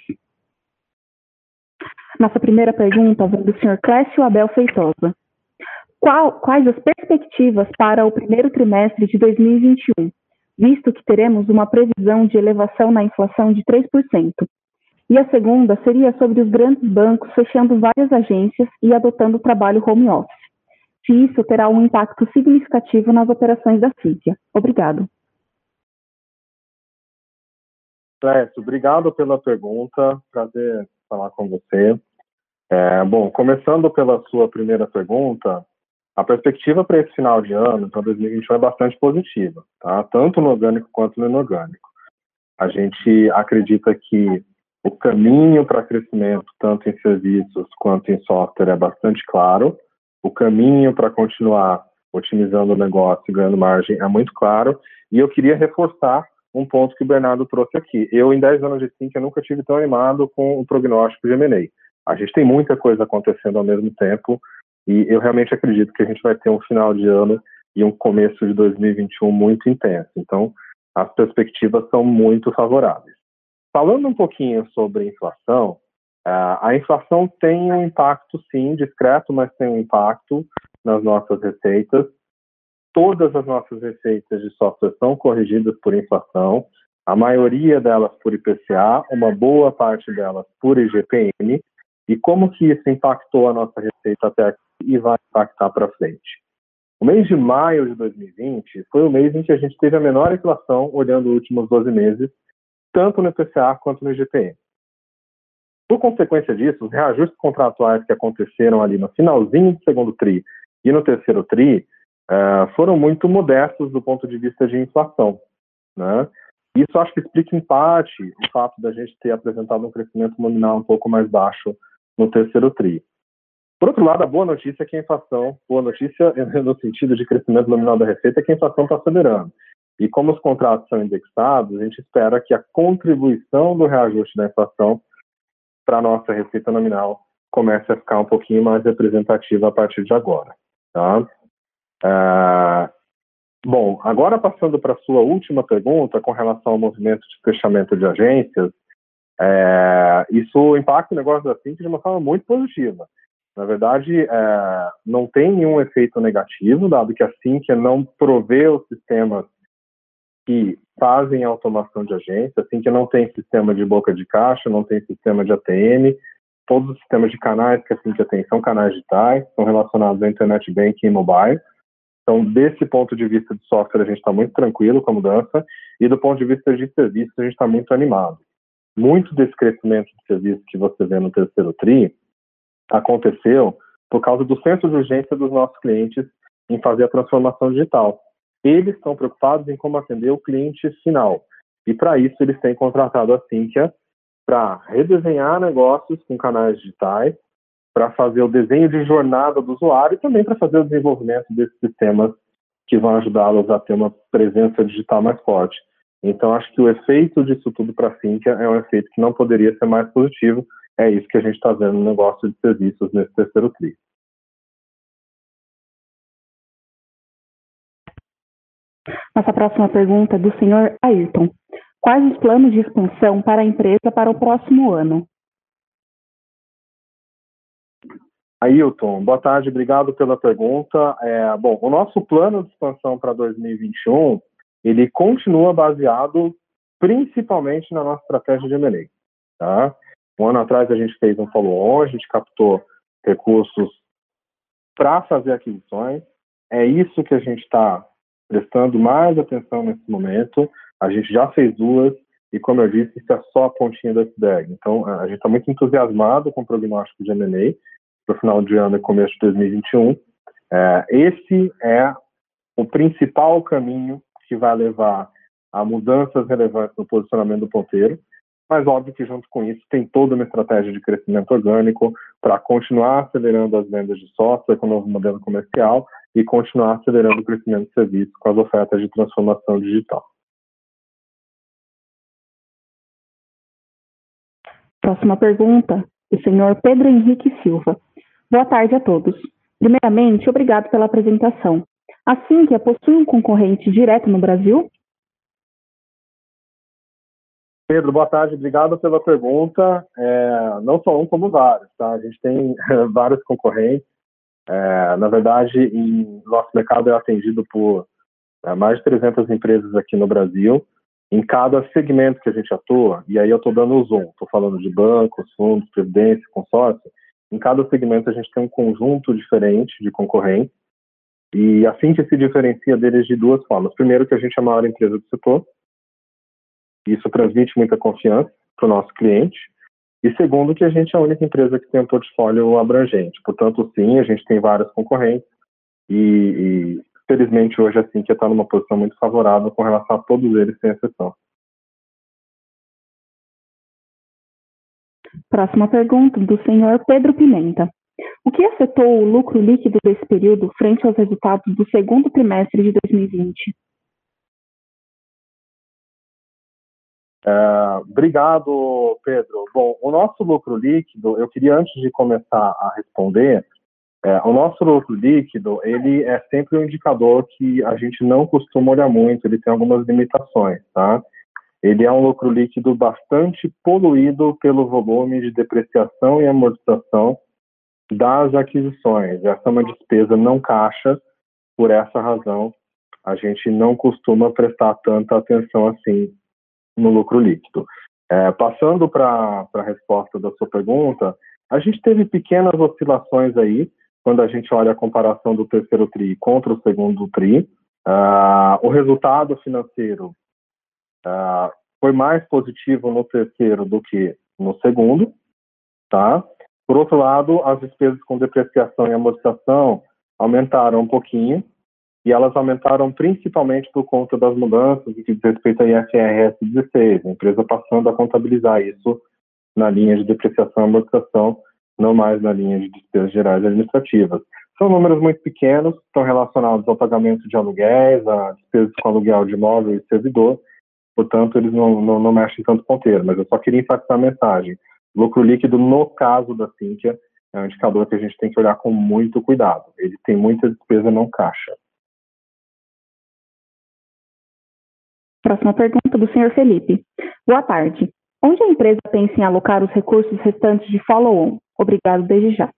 Nossa primeira pergunta vem do senhor Clécio Abel Feitosa. Qual, quais as perspectivas para o primeiro trimestre de dois mil e vinte e um, visto que teremos uma previsão de elevação na inflação de três por cento? E a segunda seria sobre os grandes bancos fechando várias agências e adotando o trabalho home office. Se isso terá um impacto significativo nas operações da Sinqia. Obrigado. Clécio, obrigado pela pergunta. Prazer falar com você. É, bom, começando pela sua primeira pergunta, a perspectiva para esse final de ano, para dois mil e vinte e um, é bastante positiva, tá? Tanto no orgânico quanto no inorgânico. A gente acredita que o caminho para crescimento, tanto em serviços quanto em software, é bastante claro. O caminho para continuar otimizando o negócio e ganhando margem é muito claro. E eu queria reforçar um ponto que o Bernardo trouxe aqui. Eu, em dez anos de Sinqia, nunca tive tão animado com o prognóstico de M and A. A gente tem muita coisa acontecendo ao mesmo tempo e eu realmente acredito que a gente vai ter um final de ano e um começo de dois mil e vinte e um muito intenso. Então, as perspectivas são muito favoráveis. Falando um pouquinho sobre inflação, a inflação tem um impacto, sim, discreto, mas tem um impacto nas nossas receitas. Todas as nossas receitas de software são corrigidas por inflação, a maioria delas por I P C A, uma boa parte delas por I G P M, e como que isso impactou a nossa receita até aqui e vai impactar para frente. O mês de maio de dois mil e vinte foi o mês em que a gente teve a menor inflação olhando os últimos doze meses, tanto no I P C A quanto no I G P M. Por consequência disso, os reajustes contratuais que aconteceram ali no finalzinho do segundo tri e no terceiro tri uh, foram muito modestos do ponto de vista de inflação, né? Isso acho que explica em parte o fato da gente ter apresentado um crescimento nominal um pouco mais baixo no terceiro tri. Por outro lado, a boa notícia é que a inflação, boa notícia no sentido de crescimento nominal da receita, é que a inflação está acelerando. E como os contratos são indexados, a gente espera que a contribuição do reajuste da inflação para a nossa receita nominal comece a ficar um pouquinho mais representativa a partir de agora. Tá? Ah, bom, agora passando para a sua última pergunta com relação ao movimento de fechamento de agências, é, isso impacta o negócio da Sinqia de uma forma muito positiva. Na verdade, é, não tem nenhum efeito negativo, dado que a Sinqia não provê os sistemas que fazem a automação de agência, assim que não tem sistema de boca de caixa, não tem sistema de A T M, todos os sistemas de canais que a Sinqia tem são canais digitais, são relacionados à internet banking e mobile. Então, desse ponto de vista de software, a gente está muito tranquilo com a mudança, e do ponto de vista de serviços, a gente está muito animado. Muito desse crescimento de serviços que você vê no terceiro tri aconteceu por causa do senso de urgência dos nossos clientes em fazer a transformação digital. Eles estão preocupados em como atender o cliente final. E, para isso, eles têm contratado a Sinqia para redesenhar negócios com canais digitais, para fazer o desenho de jornada do usuário e também para fazer o desenvolvimento desses sistemas que vão ajudá-los a ter uma presença digital mais forte. Então, acho que o efeito disso tudo para a Sinqia é um efeito que não poderia ser mais positivo. É isso que a gente está vendo no negócio de serviços nesse terceiro tri. Nossa próxima pergunta é do senhor Ayrton. Quais os planos de expansão para a empresa para o próximo ano? Ailton, boa tarde, obrigado pela pergunta. É, bom, o nosso plano de expansão para dois mil e vinte e um, ele continua baseado principalmente na nossa estratégia de M and A. Tá? Um ano atrás a gente fez um follow-on, a gente captou recursos para fazer aquisições. É isso que a gente está prestando mais atenção nesse momento. A gente já fez duas e, como eu disse, isso é só a pontinha do iceberg. Então, a gente está muito entusiasmado com o prognóstico de M and A para o final de ano e começo de dois mil e vinte e um. É, esse é o principal caminho que vai levar a mudanças relevantes no posicionamento do ponteiro, mas óbvio que junto com isso tem toda uma estratégia de crescimento orgânico para continuar acelerando as vendas de software com o novo modelo comercial e continuar acelerando o crescimento de serviços com as ofertas de transformação digital. Próxima pergunta, do senhor Pedro Henrique Silva. Boa tarde a todos. Primeiramente, obrigado pela apresentação. A Sinqia possui um concorrente direto no Brasil? Pedro, boa tarde, obrigado pela pergunta. É, não só um, como vários, tá? A gente tem vários concorrentes. É, na verdade, em, nosso mercado é atendido por é, mais de trezentas empresas aqui no Brasil. Em cada segmento que a gente atua, e aí eu estou dando o zoom, estou falando de bancos, fundos, previdência, consórcio, em cada segmento a gente tem um conjunto diferente de concorrentes, e assim que se diferencia deles de duas formas. Primeiro, que a gente é a maior empresa do setor, isso transmite muita confiança para o nosso cliente, e segundo, que a gente é a única empresa que tem um portfólio abrangente. Portanto, sim, a gente tem vários concorrentes, e, e felizmente hoje a Sinqia está numa posição muito favorável com relação a todos eles, sem exceção. Próxima pergunta, do senhor Pedro Pimenta. O que afetou o lucro líquido desse período frente aos resultados do segundo trimestre de dois mil e vinte? É, obrigado, Pedro. Bom, o nosso lucro líquido, eu queria, antes de começar a responder, é, o nosso lucro líquido, ele é sempre um indicador que a gente não costuma olhar muito, ele tem algumas limitações, tá? Ele é um lucro líquido bastante poluído pelo volume de depreciação e amortização das aquisições. Essa é uma despesa não caixa, por essa razão, a gente não costuma prestar tanta atenção assim no lucro líquido. É, passando para a resposta da sua pergunta, a gente teve pequenas oscilações aí, quando a gente olha a comparação do terceiro tri contra o segundo tri. Uh, o resultado financeiro uh, foi mais positivo no terceiro do que no segundo, tá? Por outro lado, as despesas com depreciação e amortização aumentaram um pouquinho, e elas aumentaram principalmente por conta das mudanças que diz respeito a I F R S dezesseis, a empresa passando a contabilizar isso na linha de depreciação e amortização, não mais na linha de despesas gerais administrativas. São números muito pequenos, estão relacionados ao pagamento de aluguéis, a despesas com aluguel de imóvel e servidor, portanto, eles não, não, não mexem tanto ponteiro, mas eu só queria enfatizar a mensagem. Lucro líquido, no caso da Sinqia, é um indicador que a gente tem que olhar com muito cuidado. Ele tem muita despesa não caixa. Próxima pergunta do senhor Felipe. Boa tarde. Onde a empresa pensa em alocar os recursos restantes de follow-on? Obrigado desde já.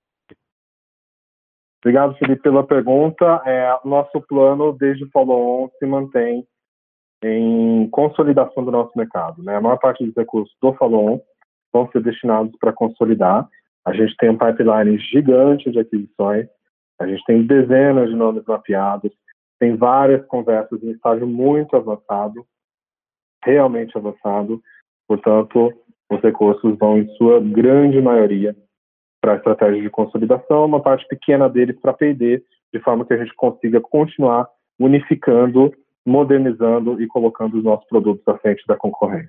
Obrigado, Felipe, pela pergunta. É, nosso plano desde follow-on se mantém em consolidação do nosso mercado, né? A maior parte dos recursos do follow-on vão ser destinados para consolidar. A gente tem um pipeline gigante de aquisições, a gente tem dezenas de nomes mapeados, tem várias conversas em estágio muito avançado, realmente avançado, portanto, os recursos vão, em sua grande maioria, para a estratégia de consolidação, uma parte pequena deles para P e D, de forma que a gente consiga continuar unificando, modernizando e colocando os nossos produtos à frente da concorrência.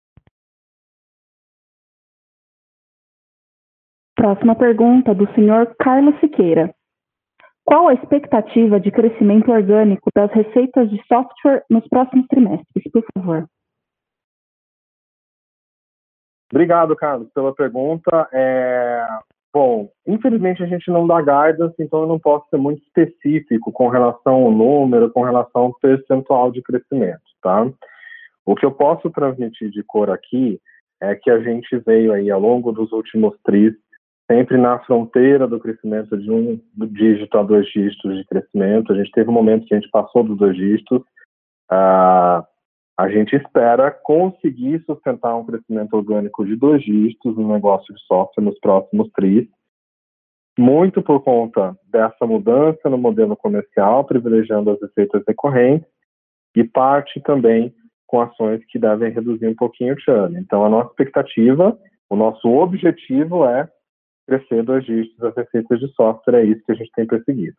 Próxima pergunta do senhor Carlos Siqueira. Qual a expectativa de crescimento orgânico das receitas de software nos próximos trimestres, por favor? Obrigado, Carlos, pela pergunta. É... Bom, infelizmente a gente não dá guidance, então eu não posso ser muito específico com relação ao número, com relação ao percentual de crescimento, tá? O que eu posso transmitir de cor aqui é que a gente veio aí ao longo dos últimos tris, sempre na fronteira do crescimento de um dígito a dois dígitos de crescimento. A gente teve um momento que a gente passou dos dois dígitos. Uh, a gente espera conseguir sustentar um crescimento orgânico de dois dígitos no negócio de software nos próximos tris, muito por conta dessa mudança no modelo comercial, privilegiando as receitas recorrentes, e parte também com ações que devem reduzir um pouquinho o churn. Então, a nossa expectativa, o nosso objetivo é crescer dois dígitos das receitas de software, é isso que a gente tem perseguido.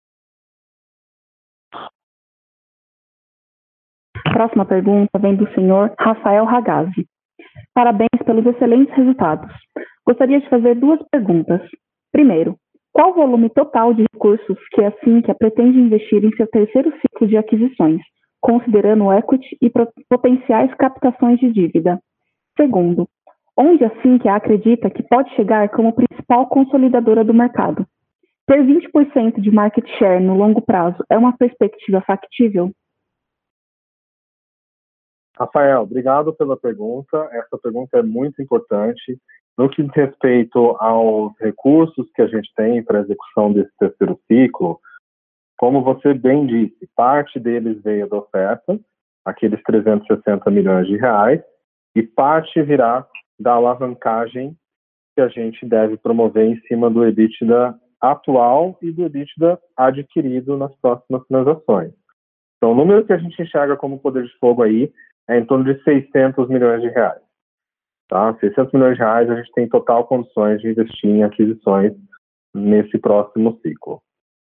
Próxima pergunta vem do senhor Rafael Ragazzi. Parabéns pelos excelentes resultados. Gostaria de fazer duas perguntas. Primeiro, qual o volume total de recursos que a Sinqia pretende investir em seu terceiro ciclo de aquisições, considerando o equity e potenciais captações de dívida? Segundo, onde a Sinqia acredita que pode chegar como principal consolidadora do mercado? Ter vinte por cento de market share no longo prazo é uma perspectiva factível? Rafael, obrigado pela pergunta. Essa pergunta é muito importante. No que diz respeito aos recursos que a gente tem para a execução desse terceiro ciclo, como você bem disse, parte deles veio da oferta, aqueles trezentos e sessenta milhões de reais, e parte virá da alavancagem que a gente deve promover em cima do EBITDA atual e do EBITDA adquirido nas próximas transações. Então, o número que a gente enxerga como poder de fogo aí é em torno de seiscentos milhões de reais. Tá? seiscentos milhões de reais a gente tem total condições de investir em aquisições nesse próximo ciclo.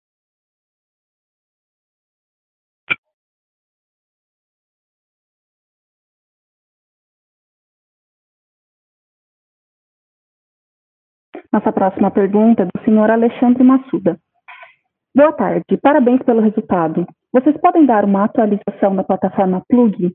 Nossa próxima pergunta é do senhor Alexandre Massuda. Boa tarde, parabéns pelo resultado. Vocês podem dar uma atualização da plataforma Plug?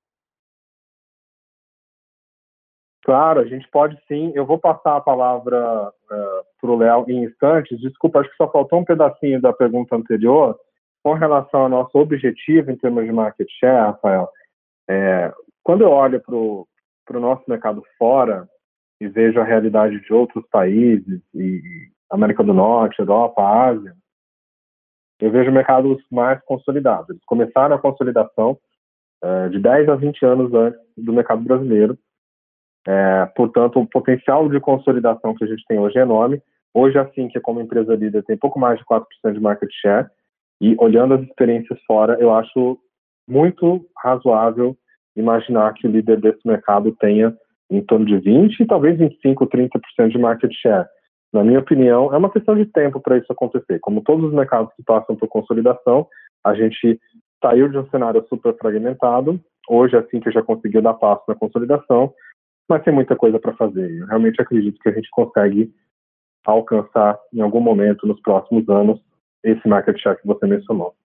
Claro, a gente pode sim. Eu vou passar a palavra uh, para o Léo em instantes. Desculpa, acho que só faltou um pedacinho da pergunta anterior. Com relação ao nosso objetivo em termos de market share, Rafael, é, quando eu olho para o nosso mercado fora e vejo a realidade de outros países, e América do Norte, Europa, Ásia, eu vejo mercados mais consolidados. Eles começaram a consolidação uh, de dez a vinte anos antes do mercado brasileiro. É, portanto, o potencial de consolidação que a gente tem hoje é enorme. Hoje, a Sinqia, como empresa líder, tem pouco mais de quatro por cento de market share. E, olhando as experiências fora, eu acho muito razoável imaginar que o líder desse mercado tenha em torno de vinte por cento e talvez vinte e cinco por cento, trinta por cento de market share. Na minha opinião, é uma questão de tempo para isso acontecer. Como todos os mercados que passam por consolidação, a gente saiu de um cenário super fragmentado. Hoje, assim que já conseguiu dar passo na consolidação, mas tem muita coisa para fazer. Eu realmente acredito que a gente consegue alcançar, em algum momento, nos próximos anos, esse market share que você mencionou.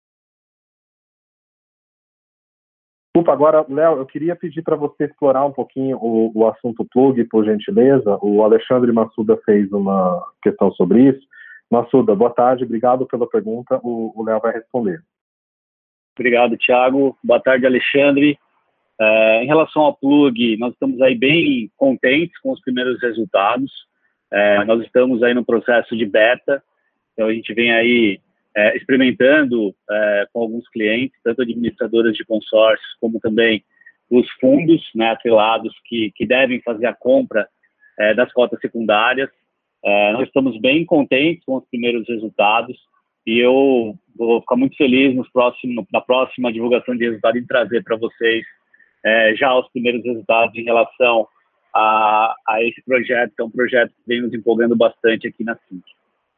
Desculpa, agora, Léo, eu queria pedir para você explorar um pouquinho o, o assunto plug, por gentileza. O Alexandre Massuda fez uma questão sobre isso. Massuda, boa tarde, obrigado pela pergunta. O Léo vai responder. Obrigado, Thiago. Boa tarde, Alexandre. É, em relação ao plug, nós estamos aí bem contentes com os primeiros resultados. É, nós estamos aí no processo de beta, então a gente vem aí é, experimentando é, com alguns clientes, tanto administradoras de consórcios como também os fundos, né, atrelados que, que devem fazer a compra é, das cotas secundárias. É, nós estamos bem contentes com os primeiros resultados e eu vou ficar muito feliz nos próximos, na próxima divulgação de resultado em trazer para vocês é, já os primeiros resultados em relação a, a esse projeto, que é um projeto que vem nos empolgando bastante aqui na Sinqia.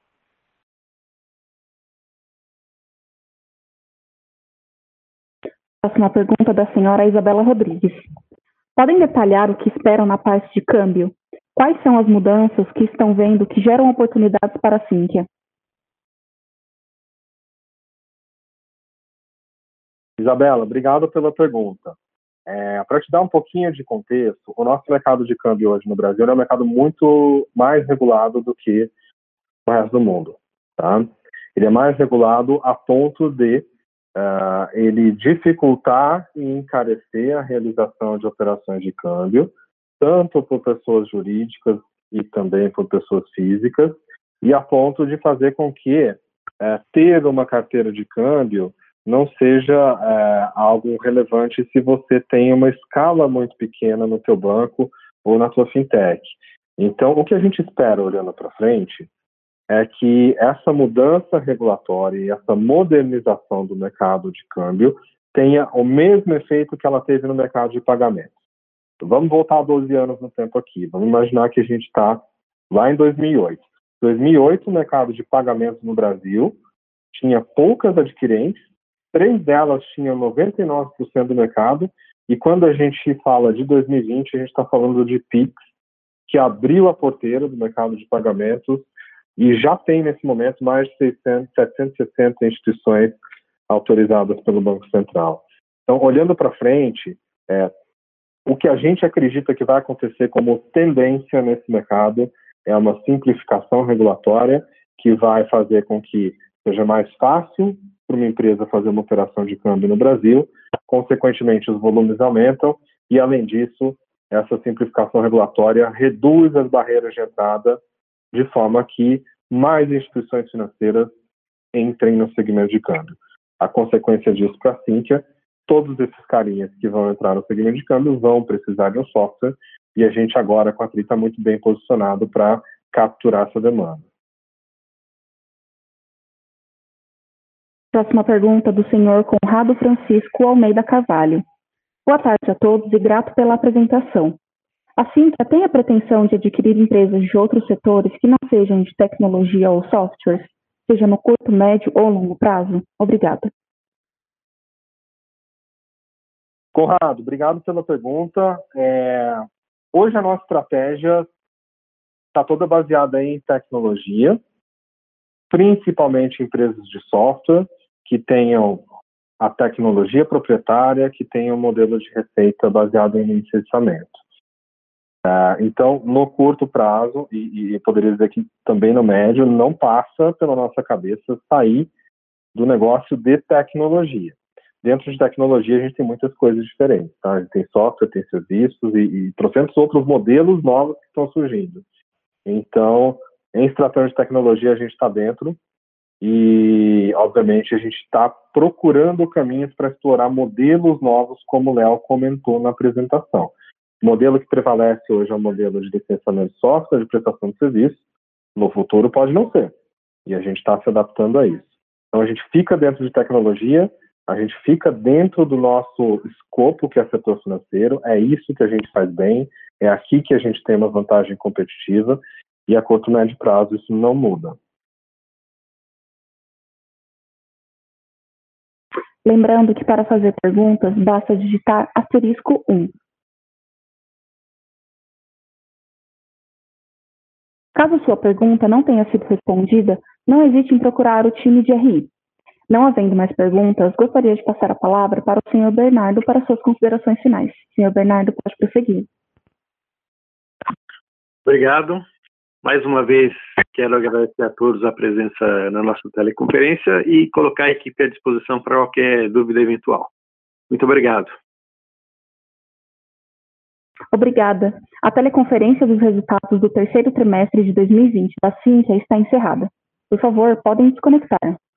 Próxima pergunta da senhora Isabela Rodrigues. Podem detalhar o que esperam na parte de câmbio? Quais são as mudanças que estão vendo que geram oportunidades para a Sinqia? Isabela, obrigado pela pergunta. É, para te dar um pouquinho de contexto, o nosso mercado de câmbio hoje no Brasil é um mercado muito mais regulado do que o resto do mundo. Tá? Ele é mais regulado a ponto de uh, ele dificultar e encarecer a realização de operações de câmbio, tanto por pessoas jurídicas e também por pessoas físicas, e a ponto de fazer com que uh, ter uma carteira de câmbio não seja é, algo relevante se você tem uma escala muito pequena no teu banco ou na tua fintech. Então, o que a gente espera olhando para frente é que essa mudança regulatória e essa modernização do mercado de câmbio tenha o mesmo efeito que ela teve no mercado de pagamentos. Vamos voltar doze anos no tempo aqui. Vamos imaginar que a gente está lá em dois mil e oito. Em dois mil e oito, o mercado de pagamentos no Brasil tinha poucas adquirentes, três delas tinham noventa e nove por cento do mercado, e quando a gente fala de dois mil e vinte, a gente está falando de Pix, que abriu a porteira do mercado de pagamentos e já tem, nesse momento, mais de seiscentas, setecentas e sessenta instituições autorizadas pelo Banco Central. Então, olhando para frente, é, o que a gente acredita que vai acontecer como tendência nesse mercado é uma simplificação regulatória que vai fazer com que seja mais fácil para uma empresa fazer uma operação de câmbio no Brasil, consequentemente os volumes aumentam e, além disso, essa simplificação regulatória reduz as barreiras de entrada de forma que mais instituições financeiras entrem no segmento de câmbio. A consequência disso para a Sinqia, todos esses carinhas que vão entrar no segmento de câmbio vão precisar de um software e a gente agora com a Tri está muito bem posicionado para capturar essa demanda. Próxima pergunta do senhor Conrado Francisco Almeida Carvalho. Boa tarde a todos e grato pela apresentação. A Sinqia tem a pretensão de adquirir empresas de outros setores que não sejam de tecnologia ou softwares, seja no curto, médio ou longo prazo? Obrigada. Conrado, obrigado pela pergunta. É, hoje a nossa estratégia está toda baseada em tecnologia, principalmente empresas de software que tenham a tecnologia proprietária, que tenham um modelo de receita baseado em licenciamento. Uh, então, no curto prazo, e, e poderia dizer que também no médio, não passa pela nossa cabeça sair do negócio de tecnologia. Dentro de tecnologia, a gente tem muitas coisas diferentes. Tá? A gente tem software, tem serviços e, e trocentos outros modelos novos que estão surgindo. Então, em estratégia de tecnologia, a gente está dentro e, obviamente, a gente está procurando caminhos para explorar modelos novos, como o Léo comentou na apresentação. O modelo que prevalece hoje é o modelo de licenciamento de software, de prestação de serviço. No futuro pode não ser. E a gente está se adaptando a isso. Então, a gente fica dentro de tecnologia, A gente fica dentro do nosso escopo, que é setor financeiro, é isso que a gente faz bem, é aqui que a gente tem uma vantagem competitiva, e a curto e médio prazo isso não muda. Lembrando que para fazer perguntas, basta digitar asterisco um. Caso sua pergunta não tenha sido respondida, não hesite em procurar o time de R I. Não havendo mais perguntas, gostaria de passar a palavra para o senhor Bernardo para suas considerações finais. senhor Bernardo, pode prosseguir. Obrigado. Mais uma vez, quero agradecer a todos a presença na nossa teleconferência e colocar a equipe à disposição para qualquer dúvida eventual. Muito obrigado. Obrigada. A teleconferência dos resultados do terceiro trimestre de dois mil e vinte da Cintia está encerrada. Por favor, podem desconectar.